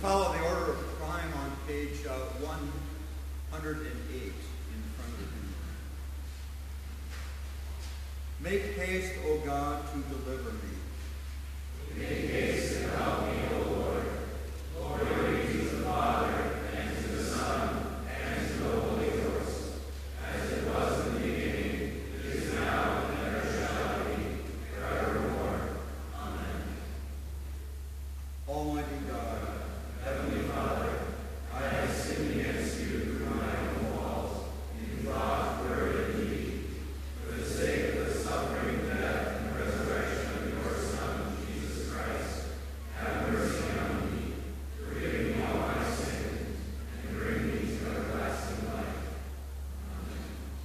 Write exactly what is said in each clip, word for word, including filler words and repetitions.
follow the order of crime on page uh, one hundred eight in front of you. Make haste, O God, to deliver me. Make haste to help me, O Lord. Glory to the Father, and to the Son, and to the Holy Ghost, as it was in the beginning, is now, and ever shall be, forevermore. Amen. Almighty God, Heavenly Father, I have sinned against you through my own fault, in thought, word, and deed. For the sake of the suffering, death, and resurrection of your Son, Jesus Christ, have mercy on me, forgive me all my sins, and bring me to everlasting life. Amen.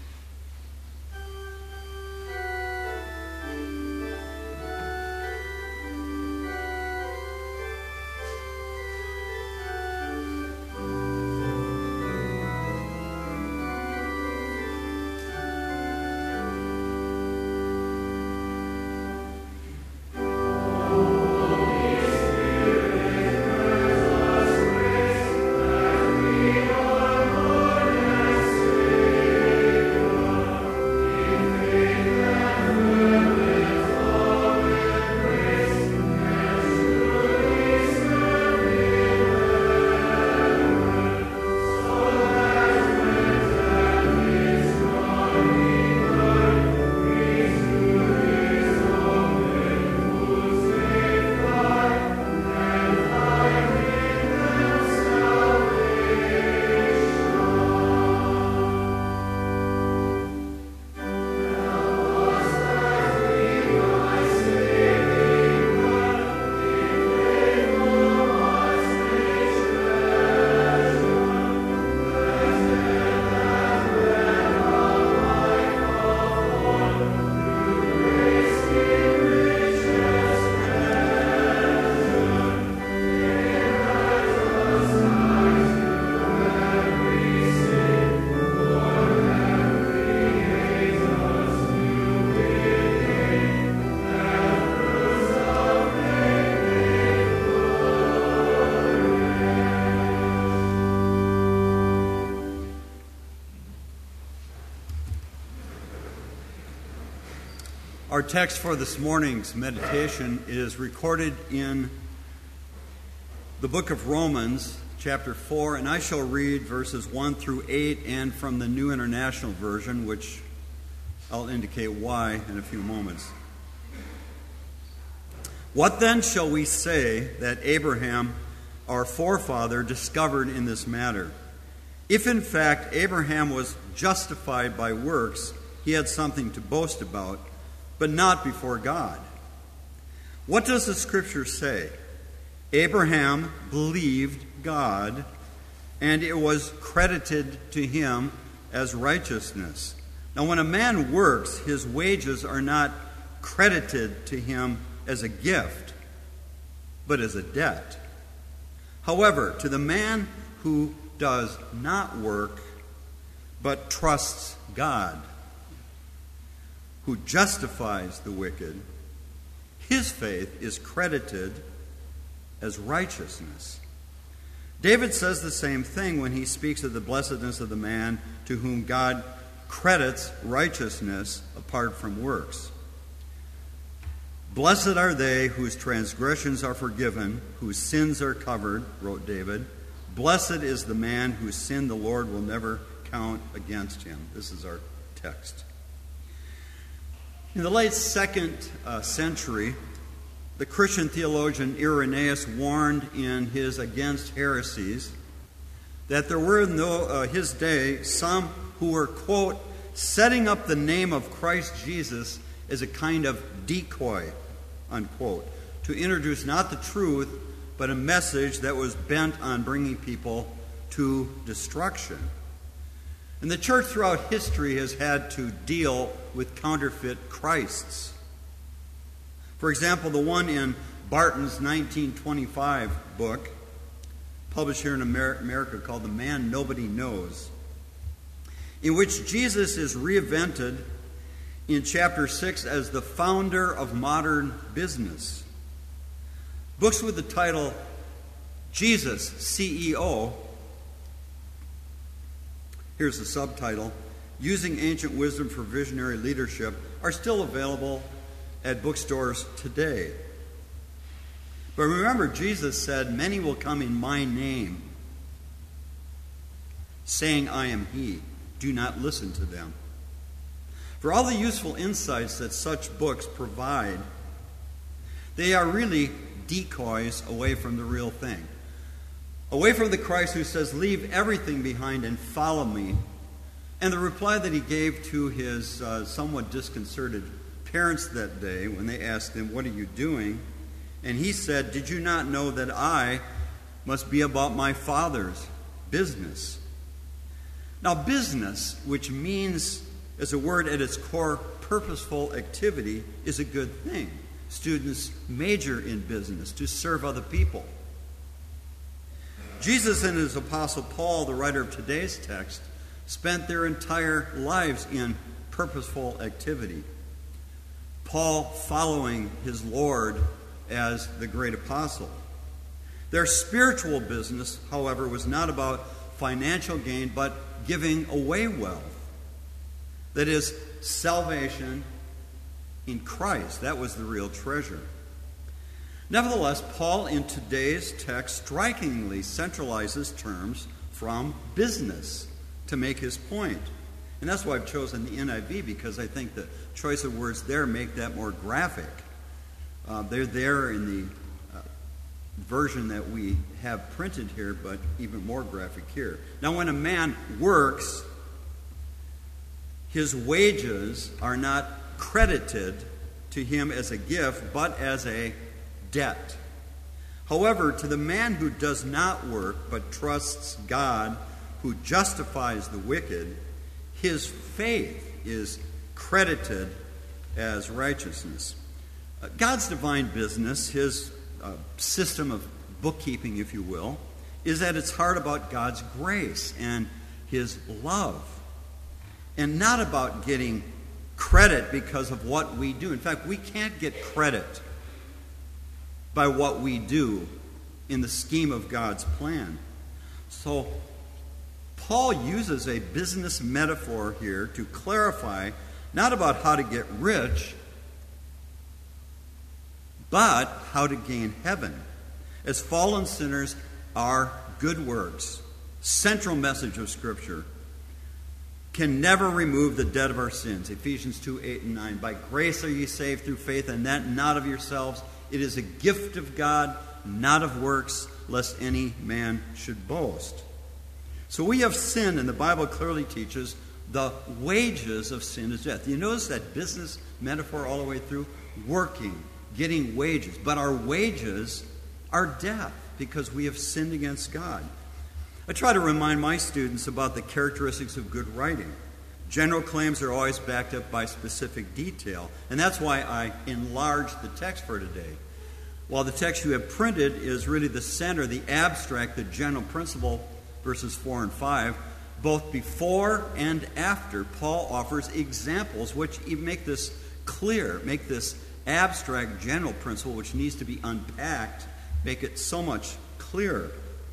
Our text for this morning's meditation is recorded in the book of Romans, chapter four, and I shall read verses one through eight and from the New International Version, which I'll indicate why in a few moments. What then shall we say that Abraham, our forefather, discovered in this matter? If in fact Abraham was justified by works, he had something to boast about, but not before God. What does the Scripture say? Abraham believed God, and it was credited to him as righteousness. Now, when a man works, his wages are not credited to him as a gift, but as a debt. However, to the man who does not work, but trusts God, who justifies the wicked, his faith is credited as righteousness. David says the same thing when he speaks of the blessedness of the man to whom God credits righteousness apart from works. Blessed are they whose transgressions are forgiven, whose sins are covered, wrote David. Blessed is the man whose sin the Lord will never count against him. This is our text. In the late second uh, century, the Christian theologian Irenaeus warned in his Against Heresies that there were in no, uh, his day some who were, quote, setting up the name of Christ Jesus as a kind of decoy, unquote, to introduce not the truth, but a message that was bent on bringing people to destruction. And the church throughout history has had to deal with counterfeit Christs. For example, the one in Barton's nineteen twenty-five book, published here in America, called The Man Nobody Knows, in which Jesus is reinvented in chapter six as the founder of modern business. Books with the title Jesus, C E O, here's the subtitle, Using Ancient Wisdom for Visionary Leadership, are still available at bookstores today. But remember, Jesus said, many will come in my name, saying, I am he. Do not listen to them. For all the useful insights that such books provide, they are really decoys away from the real thing. Away from the Christ who says, leave everything behind and follow me. And the reply that he gave to his uh, somewhat disconcerted parents that day when they asked him, what are you doing? And he said, did you not know that I must be about my Father's business? Now, business, which means, as a word at its core, purposeful activity, is a good thing. Students major in business to serve other people. Jesus and his apostle Paul, the writer of today's text, spent their entire lives in purposeful activity. Paul following his Lord as the great apostle. Their spiritual business, however, was not about financial gain, but giving away wealth. That is, salvation in Christ. That was the real treasure. Nevertheless, Paul in today's text strikingly centralizes terms from business to make his point. And that's why I've chosen the N I V, because I think the choice of words there make that more graphic. Uh, they're there in the uh, version that we have printed here, but even more graphic here. Now, when a man works, his wages are not credited to him as a gift, but as a debt. However, to the man who does not work, but trusts God, who justifies the wicked, his faith is credited as righteousness. Uh, God's divine business, his uh, system of bookkeeping, if you will, is at its heart about God's grace and his love, and not about getting credit because of what we do. In fact, we can't get credit by what we do in the scheme of God's plan. So, Paul uses a business metaphor here to clarify not about how to get rich, but how to gain heaven. As fallen sinners, our good works, central message of Scripture, can never remove the debt of our sins. Ephesians two, eight, and nine. By grace are ye saved through faith, and that not of yourselves. It is a gift of God, not of works, lest any man should boast. So we have sin, and the Bible clearly teaches the wages of sin is death. You notice that business metaphor all the way through? Working, getting wages. But our wages are death because we have sinned against God. I try to remind my students about the characteristics of good writing. General claims are always backed up by specific detail, and that's why I enlarged the text for today. While the text you have printed is really the center, the abstract, the general principle, verses four and five, both before and after, Paul offers examples which make this clear, make this abstract general principle, which needs to be unpacked, make it so much clearer.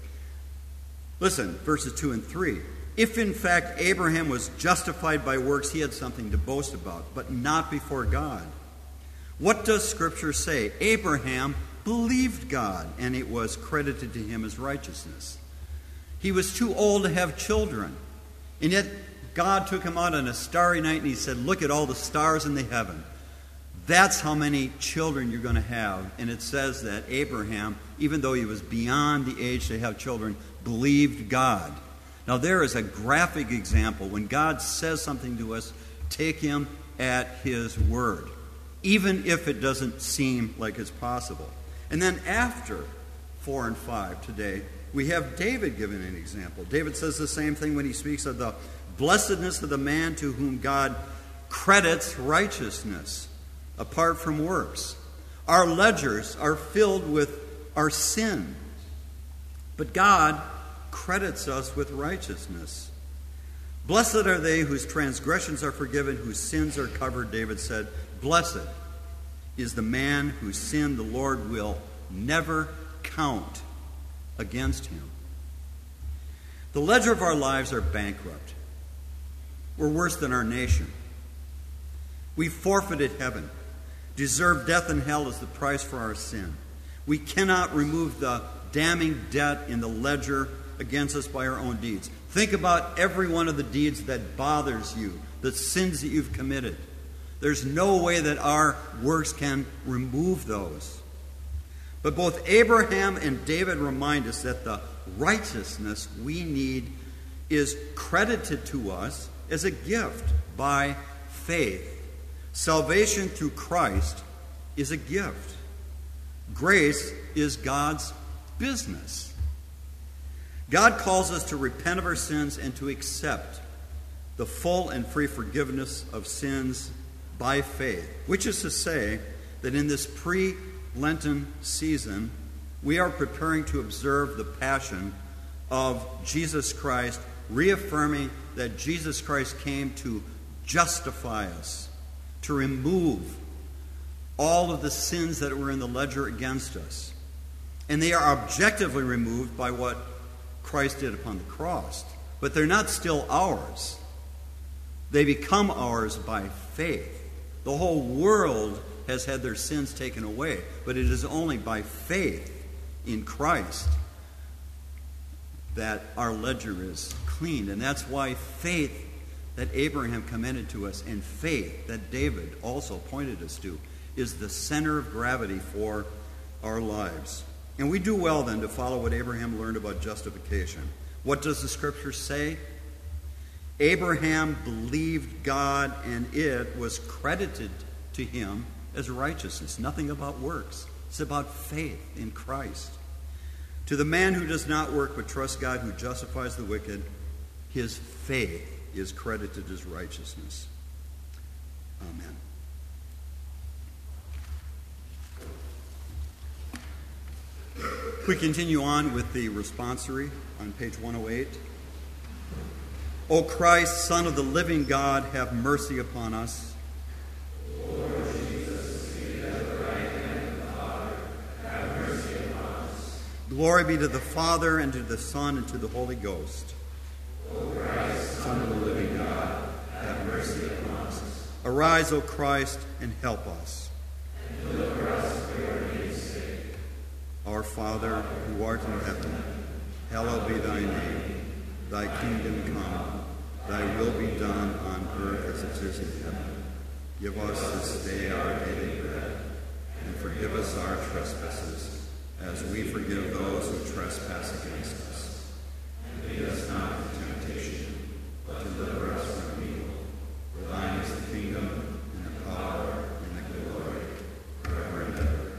Listen, verses two and three. If in fact Abraham was justified by works, he had something to boast about, but not before God. What does Scripture say? Abraham believed God, and it was credited to him as righteousness. He was too old to have children, and yet God took him out on a starry night and he said, look at all the stars in the heaven. That's how many children you're going to have. And it says that Abraham, even though he was beyond the age to have children, believed God. Now there is a graphic example. When God says something to us, take him at his word, even if it doesn't seem like it's possible. And then after four and five today, we have David giving an example. David says the same thing when he speaks of the blessedness of the man to whom God credits righteousness apart from works. Our ledgers are filled with our sin, but God credits us with righteousness. Blessed are they whose transgressions are forgiven, whose sins are covered, David said. Blessed is the man whose sin the Lord will never count against him. The ledger of our lives are bankrupt. We're worse than our nation. We forfeited heaven, deserved death and hell as the price for our sin. We cannot remove the damning debt in the ledger against us by our own deeds. Think about every one of the deeds that bothers you, the sins that you've committed. There's no way that our works can remove those. But both Abraham and David remind us that the righteousness we need is credited to us as a gift by faith. Salvation through Christ is a gift. Grace is God's business. God calls us to repent of our sins and to accept the full and free forgiveness of sins by faith, which is to say that in this pre-Lenten season, we are preparing to observe the passion of Jesus Christ, reaffirming that Jesus Christ came to justify us, to remove all of the sins that were in the ledger against us. And they are objectively removed by what Christ did upon the cross. But they're not still ours. They become ours by faith. The whole world has had their sins taken away, but it is only by faith in Christ that our ledger is cleaned. And that's why faith that Abraham commended to us and faith that David also pointed us to is the center of gravity for our lives. And we do well then to follow what Abraham learned about justification. What does the Scripture say? Abraham believed God, and it was credited to him as righteousness. Nothing about works. It's about faith in Christ. To the man who does not work but trusts God who justifies the wicked, his faith is credited as righteousness. Amen. We continue on with the responsory on page one oh eight. O Christ, Son of the living God, have mercy upon us. Lord Jesus, seated at the right hand of the Father, have mercy upon us. Glory be to the Father, and to the Son, and to the Holy Ghost. O Christ, Son of the living God, have mercy upon us. Arise, O Christ, and help us. And deliver us for your name's sake. Our Father, who art in heaven, hallowed be thy name. Thy kingdom come, thy will be done on earth as it is in heaven. Give us this day our daily bread, and forgive us our trespasses, as we forgive those who trespass against us. And lead us not into temptation, but deliver us from evil. For thine is the kingdom, and the power, and the glory, forever and ever. Amen.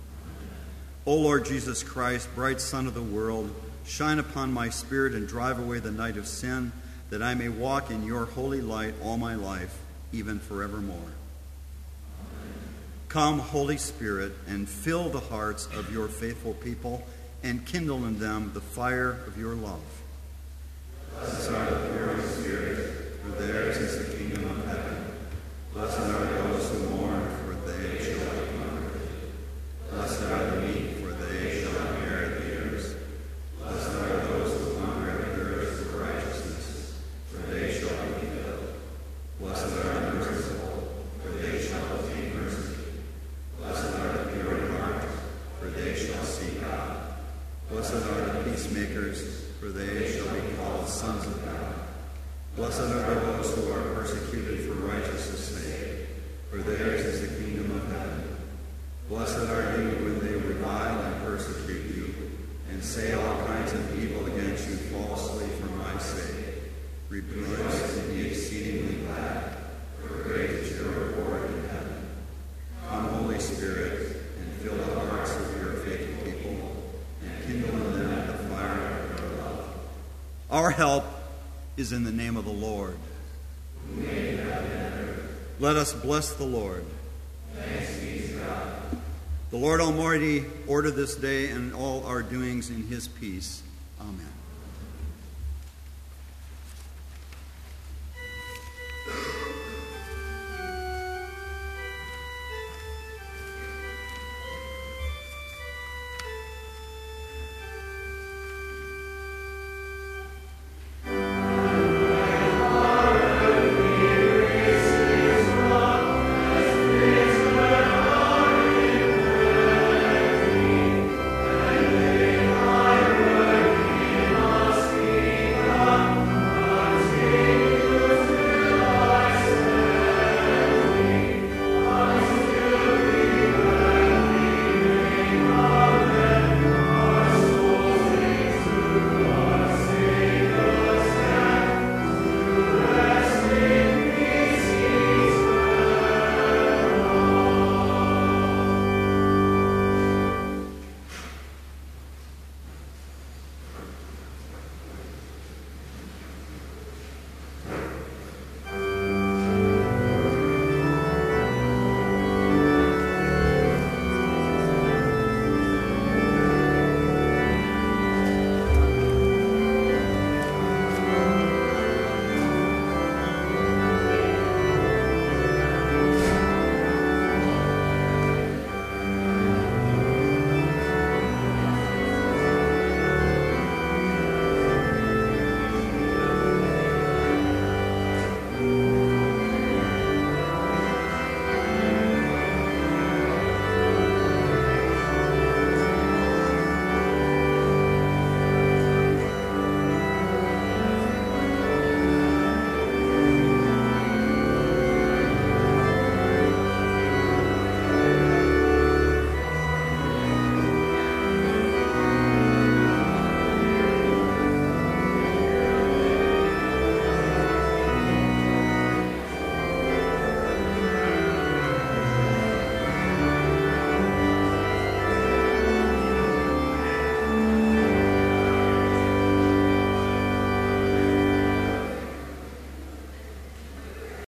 O Lord Jesus Christ, bright Son of the world, shine upon my spirit and drive away the night of sin, that I may walk in your holy light all my life, even forevermore. Amen. Come, Holy Spirit, and fill the hearts of your faithful people, and kindle in them the fire of your love. Blessed are the pure in spirit, for theirs is the kingdom of heaven. Blessed are those who mourn, for they shall be comforted. Blessed are the meek, for they shall inherit the earth. Blessed are those who hunger and thirst for righteousness, for they shall be filled. Blessed are the merciful, for they shall obtain mercy. Blessed are the pure in heart, for they shall see God. Blessed are the peacemakers, for they shall be called sons of God. Blessed are those who are persecuted for righteousness' sake, for theirs is the kingdom of heaven. Blessed are you when they revile and persecute you, and say all kinds of evil against you falsely for my sake. Rejoice and be exceedingly glad, for great is your reward in heaven. Come, Holy Spirit, and fill the hearts of your faithful people, and kindle in them the fire of your love. Our help is in the name of the Lord. Who made heaven and earth. Let us bless the Lord. Thanks be to God. The Lord Almighty order this day and all our doings in his peace. Amen.